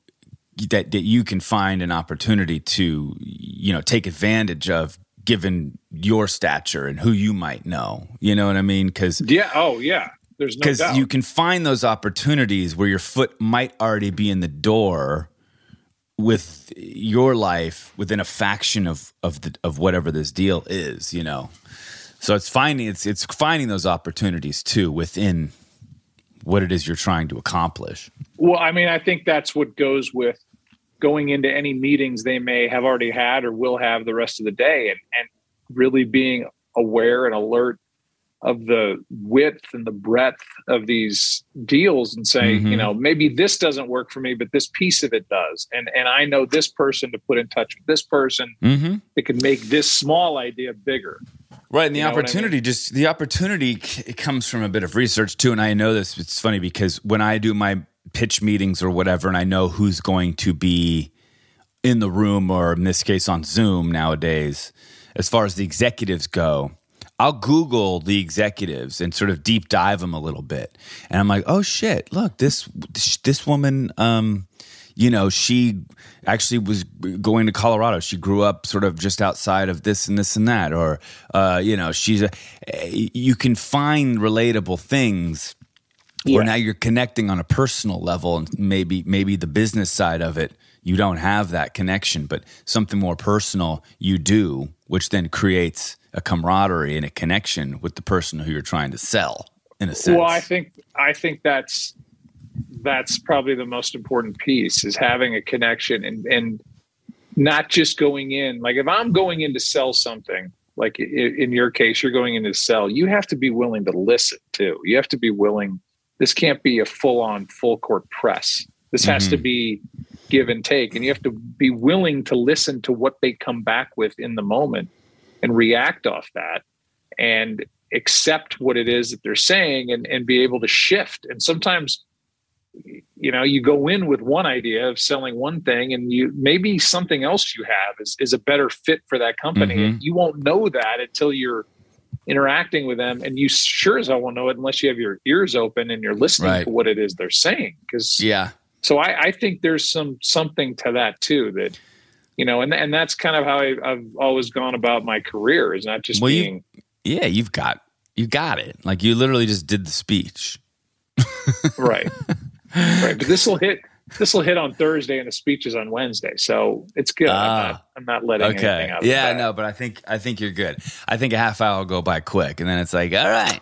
can find an opportunity to, you know, take advantage of, given your stature and who you might know. You know what I mean? Because there's no doubt. Because you can find those opportunities where your foot might already be in the door with your life within a faction of whatever this deal is, you know. So it's finding those opportunities too within what it is you're trying to accomplish. Well, I mean, I think that's what goes with going into any meetings they may have already had or will have the rest of the day, and really being aware and alert of the width and the breadth of these deals, and say, you know, maybe this doesn't work for me, but this piece of it does. And I know this person to put in touch with this person. It can make this small idea bigger. Right. And the opportunity, the opportunity comes from a bit of research too. And I know this, it's funny because when I do my pitch meetings or whatever, and I know who's going to be in the room, or in this case on Zoom nowadays, as far as the executives go, I'll Google the executives and sort of deep dive them a little bit. And I'm like, oh shit, look, this woman, you know, she actually was going to Colorado. She grew up sort of just outside of this and this and that. Or, you know, you can find relatable things where now you're connecting on a personal level, and maybe the business side of it, you don't have that connection, but something more personal you do, which then creates a camaraderie and a connection with the person who you're trying to sell, in a sense. Well, I think that's probably the most important piece, is having a connection and not just going in. Like if I'm going in to sell something, like in your case, you're going in to sell, you have to be willing to listen too. You have to be willing. This can't be a full court press. This has to be give and take, and you have to be willing to listen to what they come back with in the moment and react off that and accept what it is that they're saying, and be able to shift. And sometimes, you know, you go in with one idea of selling one thing, and maybe something else you have is a better fit for that company. And you won't know that until you're interacting with them, and you sure as hell won't know it unless you have your ears open and you're listening to what it is they're saying. So I think there's something to that too, that, you know, and that's kind of how I've always gone about my career, is not just being. You got it. Like you literally just did the speech. Right. But this will hit on Thursday, and the speech is on Wednesday, so it's good. I'm not letting anything out of that. No, but I think you're good. I think a half hour will go by quick, and then it's like, all right.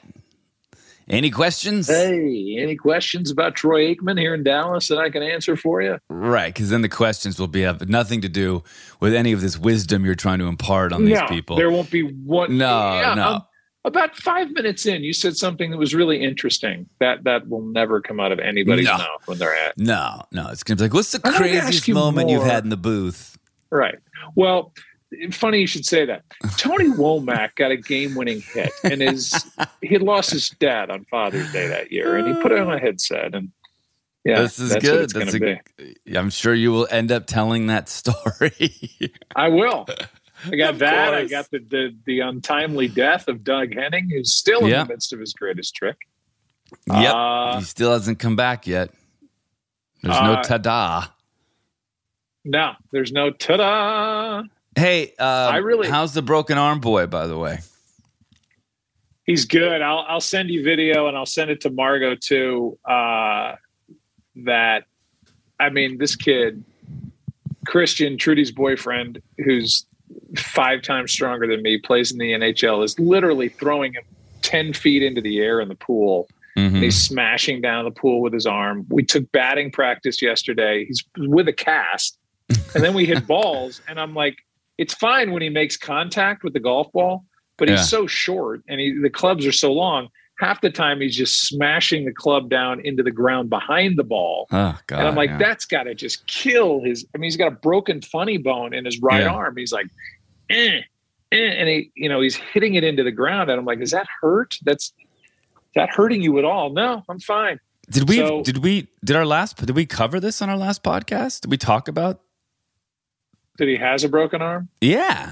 Any questions? Hey, any questions about Troy Aikman here in Dallas that I can answer for you? Right, because then the questions will have nothing to do with any of this wisdom you're trying to impart on these people. There won't be one. No. About 5 minutes in, you said something that was really interesting. That will never come out of anybody's mouth when they're at. No. It's going to be like, what's the craziest moment you've had in the booth? Right. Well, funny you should say that. Tony Womack got a game-winning hit, and he had lost his dad on Father's Day that year, and he put on a headset, and this is good. What it's gonna be. I'm sure you will end up telling that story. I will. I got that. I got the untimely death of Doug Henning, who's still in the midst of his greatest trick. Yep, he still hasn't come back yet. There's no ta-da. No, there's no ta-da. Hey, how's the broken arm boy, by the way? He's good. I'll send you video, and I'll send it to Margot too. This kid, Christian, Trudy's boyfriend, who's 5 times stronger than me, plays in the NHL, is literally throwing him 10 feet into the air in the pool And he's smashing down the pool with his arm. We took batting practice yesterday. He's with a cast. And then we hit balls. And I'm like, it's fine when he makes contact with the golf ball, but he's so short and the clubs are so long. Half the time he's just smashing the club down into the ground behind the ball. Oh, God, and I'm like, that's got to just kill he's got a broken funny bone in his right arm. He's like, and he's hitting it into the ground. And I'm like, is that hurt? Is that hurting you at all? No, I'm fine. Did we cover this on our last podcast? Did we talk about that he has a broken arm? Yeah.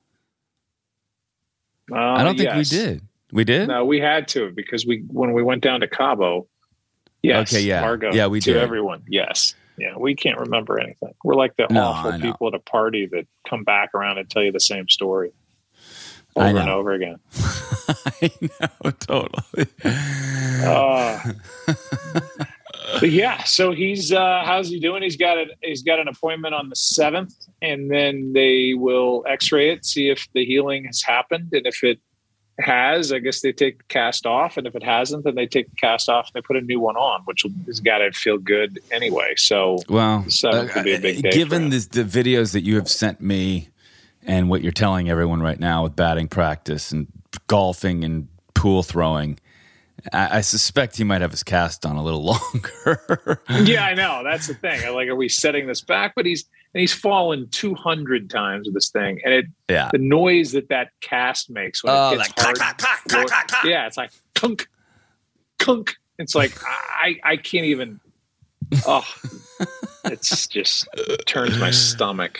I don't think we did. We did? No, we had to because when we went down to Cabo. Yes. Okay, yeah. Margo, yeah, we did. Everyone. Yes. Yeah, we can't remember anything. We're like the awful people at a party that come back around and tell you the same story over and over again. I know, totally. But yeah, so he's how's he doing? He's got an appointment on the 7th, and then they will X-ray it, see if the healing has happened, and if it has, I guess they take the cast off, and if it hasn't, then they take the cast off and they put a new one on, which has got to feel good anyway. So, well, the 7th could be a big day. Given the videos that you have sent me and what you're telling everyone right now with batting practice and golfing and pool throwing, I suspect he might have his cast on a little longer. Yeah, I know. That's the thing. Like, are we setting this back? But he's fallen 200 times with this thing, and the noise that cast makes when it hits hard. Clack. Yeah, it's like kunk, kunk. It's like I can't even. Oh, it's just turns my stomach.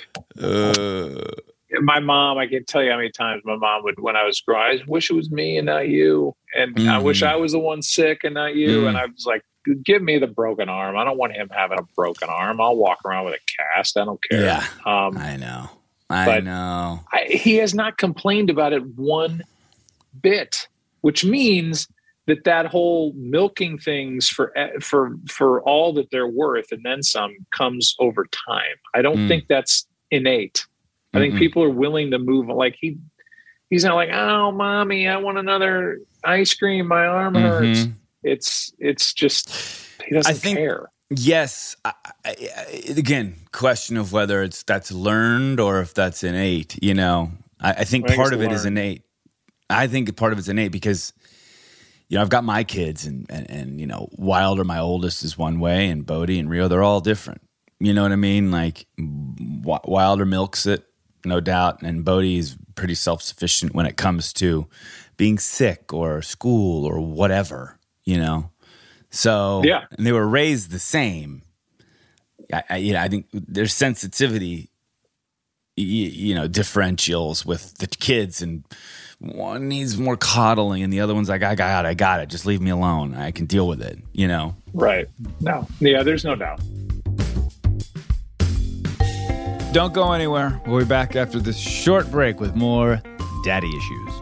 My mom, I can't tell you how many times my mom would, when I was growing, I wish it was me and not you. And I wish I was the one sick and not you. And I was like, give me the broken arm. I don't want him having a broken arm. I'll walk around with a cast. I don't care. Yeah, I know. I know. He has not complained about it one bit, which means that whole milking things for all that they're worth and then some comes over time. I don't think that's innate. I think people are willing to move. Like he's not like, oh, mommy, I want another ice cream. My arm hurts. It's just he doesn't care. Yes. Again, question of whether that's learned or if that's innate. You know, I think part of it is innate. I think part of it's innate because, you know, I've got my kids and you know, Wilder, my oldest, is one way, and Bodie and Rio, they're all different. You know what I mean? Like Wilder milks it, no doubt, and Bodie is pretty self-sufficient when it comes to being sick or school or whatever, you know? So, yeah. And they were raised the same. I think there's sensitivity, you know, differentials with the kids, and one needs more coddling and the other one's like, I got it. Just leave me alone. I can deal with it, you know? Right. No. Yeah, there's no doubt. Don't go anywhere. We'll be back after this short break with more daddy issues.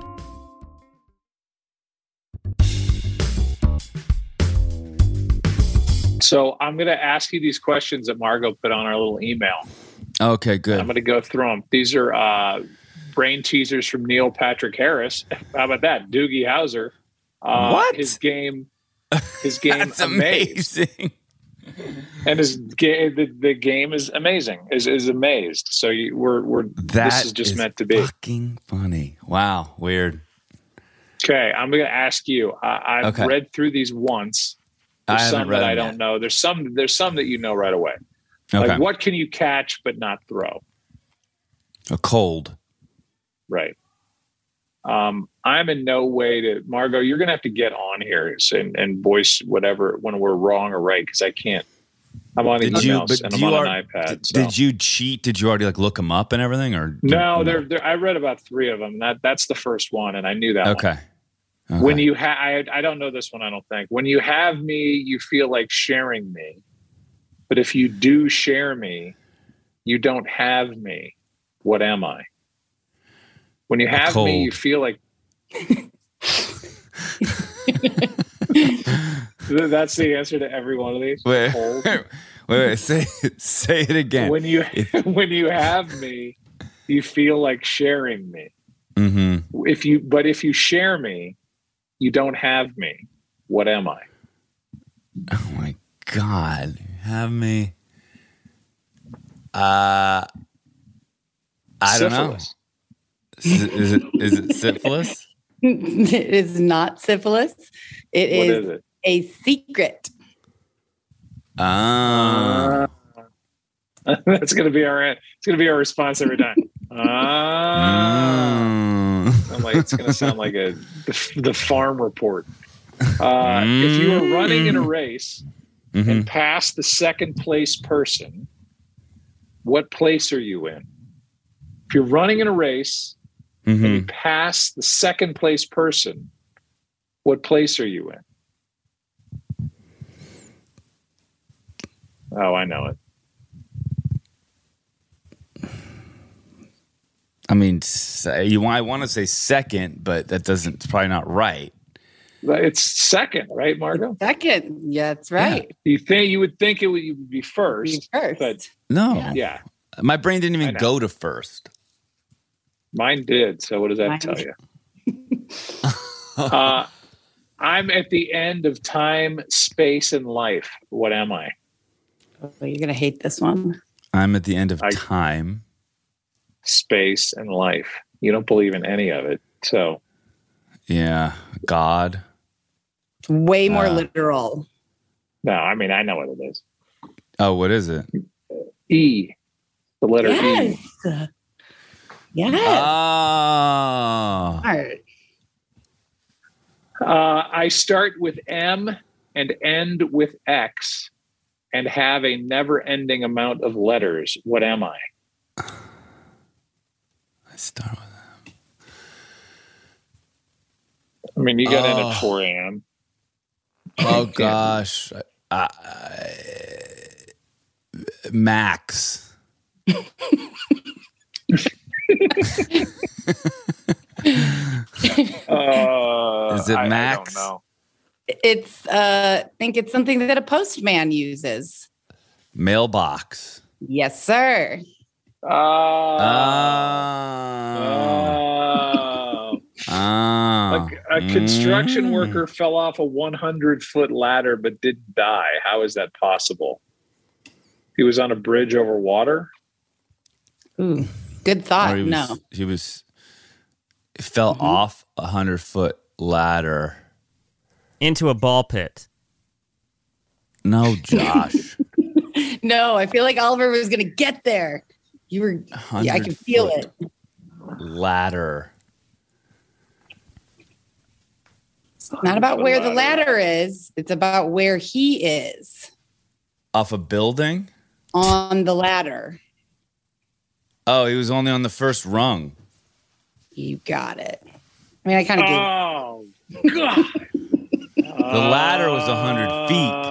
So I'm going to ask you these questions that Margo put on our little email. Okay, good. I'm going to go through them. These are brain teasers from Neil Patrick Harris. How about that? Doogie Howser. What? His game That's amazing. And the game is amazing. Is amazed. So this is just meant to be. Fucking funny. Wow, weird. Okay, I'm going to ask you. I've read through these once. There's some that I don't know. There's some that you know right away. Okay. Like, what can you catch but not throw? A cold. Right. I'm in no way to Margo. You're going to have to get on here and voice whatever when we're wrong or right, because I can't. I'm on emails and I'm on an iPad. So. Did you cheat? Did you already look them up and everything, or no? I read about 3 of them. That's the first one, and I knew that. Okay. One. When you I don't know this one. I don't think. When you have me, you feel like sharing me, but if you do share me, you don't have me. What am I? When you have me, you feel like. That's the answer to every one of these. Wait. Say it again. When you have me, you feel like sharing me. Mm-hmm. If you share me, you don't have me. What am I? Oh my God. Have me. I don't know. Is it syphilis? It is not syphilis. What is it? A secret. That's going to be our response every time. I'm like, it's going to sound like the farm report. If you are running in a race and pass the second place person, what place are you in? If you're running in a race and you pass the second place person, what place are you in? Oh, I know it. I mean, I want to say second, but it's probably not right. It's second, right, Margo? Second. Yeah, that's right. Yeah. You would think it would be first. But no. Yeah. My brain didn't even go to first. Mine did. So what does that tell you? I'm at the end of time, space, and life. What am I? Oh, you're going to hate this one. I'm at the end of time, space, and life. You don't believe in any of it. So. Yeah. God. It's way more literal. No, I mean, I know what it is. Oh, what is it? E. The letter E. Yes. Oh. All right. I start with M and end with X and have a never-ending amount of letters. What am I? I start with M. I mean, you got in at 4 a.m. Oh, gosh. Max. Is it Max? I don't know. It's I think it's something that a postman uses. Mailbox. Yes, sir. A construction worker fell off a 100-foot ladder but didn't die. How is that possible? He was on a bridge over water. Ooh, good thought. He fell off a 100-foot ladder into a ball pit. No, Josh. No, I feel like Oliver was going to get there. You were. Yeah, I can feel it. Ladder. It's not about where the ladder is. It's about where he is. Off a building? On the ladder. Oh, he was only on the first rung. You got it. I mean, I kind of gave. Oh, God. The ladder was 100 feet.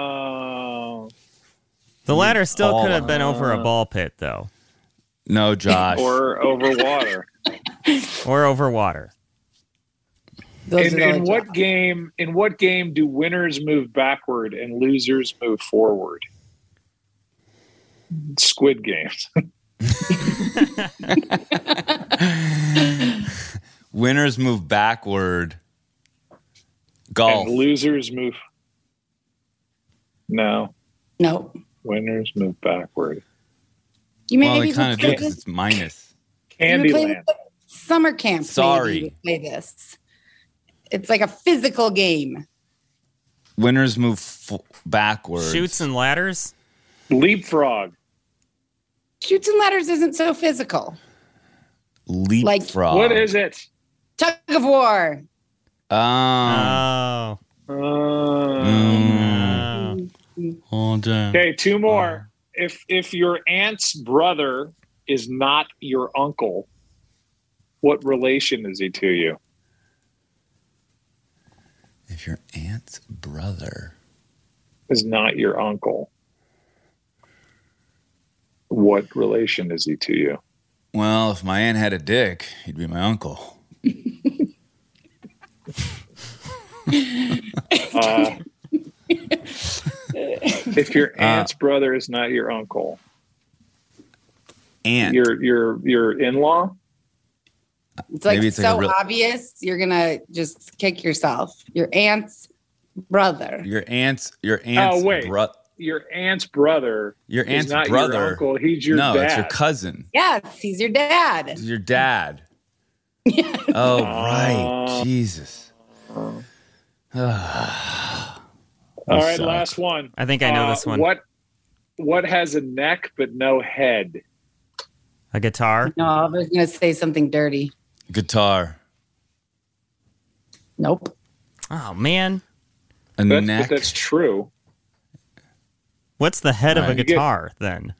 The ladder still could have been over a ball pit, though. No, Josh. Or over water. Or over water. In what game do winners move backward and losers move forward? Squid Games. Winners move backward. Golf. And losers move. No. Winners move backward. You may they kind of do because it's minus. Candyland. Summer camp. Sorry. Play this. It's like a physical game. Winners move backwards. Chutes and ladders. Leapfrog. Chutes and ladders isn't so physical. Leapfrog. What is it? Tug of war. Oh. Okay, 2 more. If your aunt's brother is not your uncle, what relation is he to you? If your aunt's brother is not your uncle, what relation is he to you? Well, if my aunt had a dick, he'd be my uncle. If your aunt's brother is not your uncle, aunt, your in-law. It's like so obvious. You're gonna just kick yourself. Your aunt's brother. Your aunt's Oh, wait. bro- Your aunt's brother. Your aunt's is not brother. Your uncle. He's your no, dad. it's your cousin. Yes, he's your dad. It's your dad. Oh, right. Jesus. All right, last one. I think I know this one. What has a neck but no head? A guitar? No, I was going to say something dirty. Guitar. Nope. Oh, man. A neck. But that's true. What's the head of a Right. guitar, then?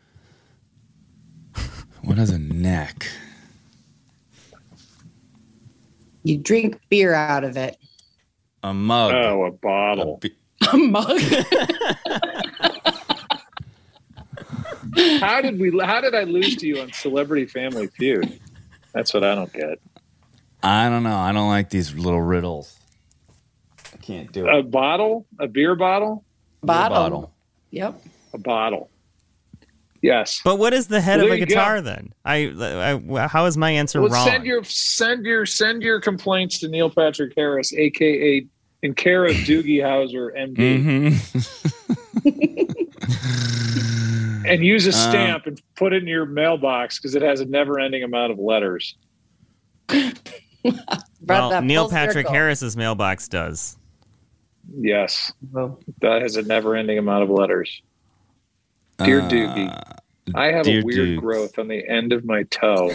What has a neck? You drink beer out of it. A mug. Oh, a bottle. A mug. How did I lose to you on Celebrity Family Feud? That's what I don't get. I don't know. I don't like these little riddles. I can't do it. A bottle? A beer bottle? Bottle. Yep. A bottle. Yes. But what is the head Well, of a there you guitar, go. then? How is my answer Well, wrong? send your complaints to Neil Patrick Harris, aka in care of Doogie Howser, MD, and use a stamp and put it in your mailbox because it has a never-ending amount of letters. Brought that Neil full Patrick circle. Harris's mailbox does. Yes, Well, that has a never-ending amount of letters. Dear Doogie, I have dear a weird dudes. growth on the end of my toe.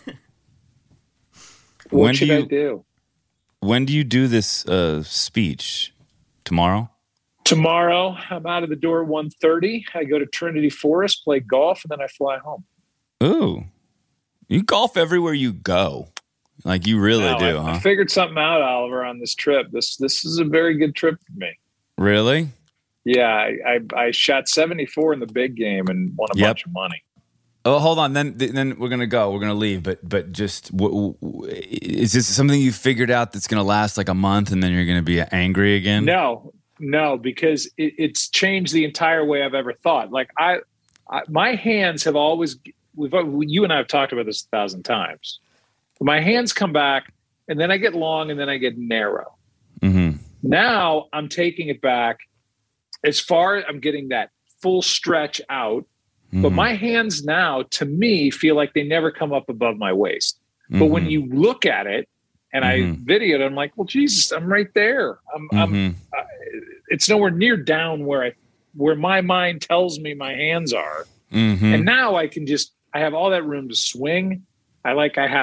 When What do should you- I do? When do you do this speech? Tomorrow? Tomorrow, I'm out of the door at 1:30. I go to Trinity Forest, play golf, and then I fly home. Ooh. You golf everywhere you go. Like you really Now, do, I huh? figured something out, Oliver, on this trip. This is a very good trip for me. Really? Yeah, I shot 74 in the big game and won a Yep. bunch of money. Oh, hold on. Then we're gonna go. We're gonna leave. But just is this something you figured out that's gonna last like a month and then you're gonna be angry again? No, because it's changed the entire way I've ever thought. Like my hands have always. You and I have talked about this 1,000 times. My hands come back, and then I get long, and then I get narrow. Mm-hmm. Now I'm taking it back as far as I'm getting that full stretch out. Mm-hmm. But my hands now, to me, feel like they never come up above my waist. But when you look at it, and I videoed it, I'm like, well, Jesus, I'm right there. It's nowhere near down where my mind tells me my hands are. And now I have all that room to swing. I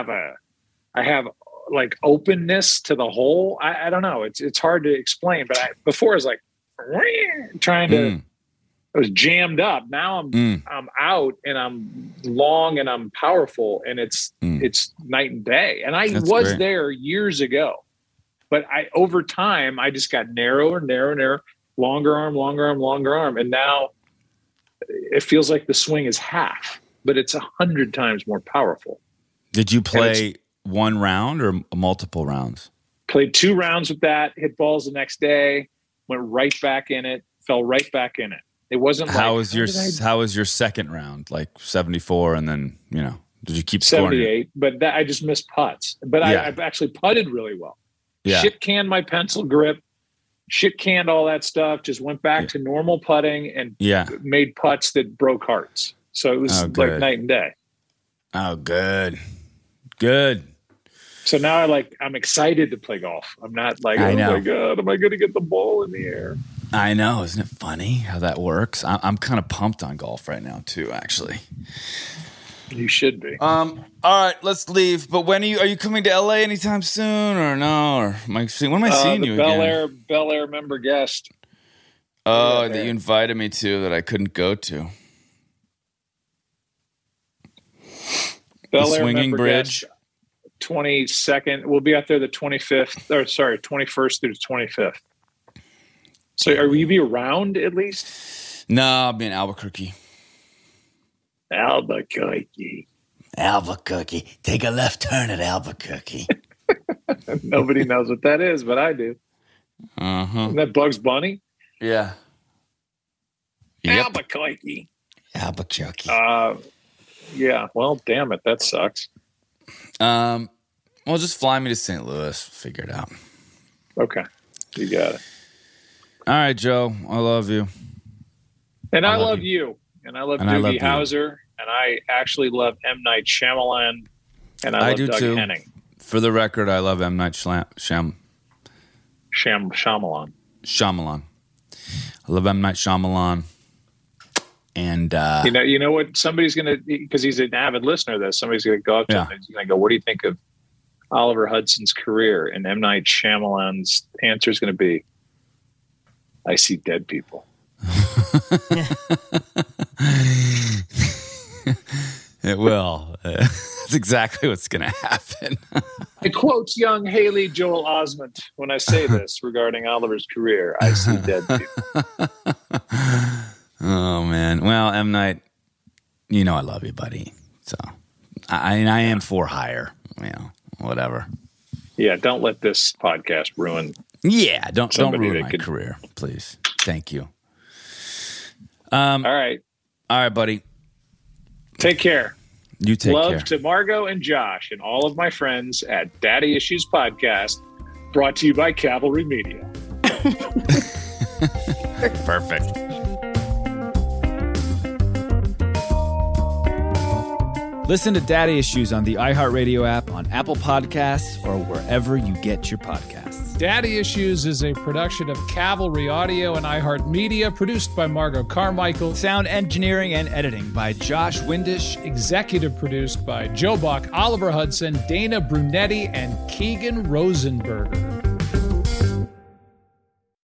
have like openness to the hole. I don't know. It's hard to explain, but before I was like trying to, I was jammed up. Now I'm out and I'm long and I'm powerful and it's night and day. And I That's was great. there years ago, but over time I just got narrower, longer arm. And now it feels like the swing is half, but it's 100 times more powerful. Did you play one round or multiple rounds? Played 2 rounds with that, hit balls the next day, went right back in it, fell right back in it. It wasn't How like, was your second round? Like 74 and then, did you keep scoring? 78, but I just missed putts. But Yeah. I've actually putted really well. Yeah. Shit canned my pencil grip, shit canned all that stuff, just went back to normal putting and made putts that broke hearts. So it was like good. night and day. Oh, good. Good. So now I'm excited to play golf. I'm not like, I oh know. my God, am I going to get the ball in the air? I know. Isn't it funny how that works? I'm kind of pumped on golf right now too, actually. You should be. All right, let's leave. But when are you coming to LA anytime soon or no? Or when am I seeing you again? Bel Air member guest. Oh, Yeah, that you invited me to that I couldn't go to. Bel Air Swinging member Bridge. guest, 22nd. We'll be out there the 21st through the 25th. So will you be around at least? No, I'll be in Albuquerque. Albuquerque. Take a left turn at Albuquerque. Nobody knows what that is, but I do. Uh-huh. Isn't that Bugs Bunny? Yeah. Yep. Albuquerque. Albuquerque. Yeah. Well, damn it. That sucks. Well, just fly me to St. Louis. Figure it out. Okay. You got it. All right, Joe. I love you. And I love you. And I love Doogie Howser. And I actually love M. Night Shyamalan. And I love do Doug too. Henning. For the record, I love M. Night Shyamalan. Shyamalan. I love M. Night Shyamalan. And you know what? Somebody's going to, because he's an avid listener of this, somebody's going to go up to him and he's going to go, what do you think of Oliver Hudson's career? And M. Night Shyamalan's answer is going to be, I see dead people. It will. That's exactly what's going to happen. I quote young Haley Joel Osment when I say this regarding Oliver's career. I see dead people. Oh, man. Well, M. Night, you know I love you, buddy. So I am for hire. Whatever. Yeah, don't let this podcast ruin. Yeah, don't ruin my career, please. Thank you. All right, buddy. Take care. You take care. Love to Margot and Josh and all of my friends at Daddy Issues Podcast, brought to you by Cavalry Media. Perfect. Listen to Daddy Issues on the iHeartRadio app, on Apple Podcasts, or wherever you get your podcasts. Daddy Issues is a production of Cavalry Audio and iHeartMedia, produced by Margot Carmichael. Sound engineering and editing by Josh Windish. Executive produced by Joe Buck, Oliver Hudson, Dana Brunetti, and Keegan Rosenberger.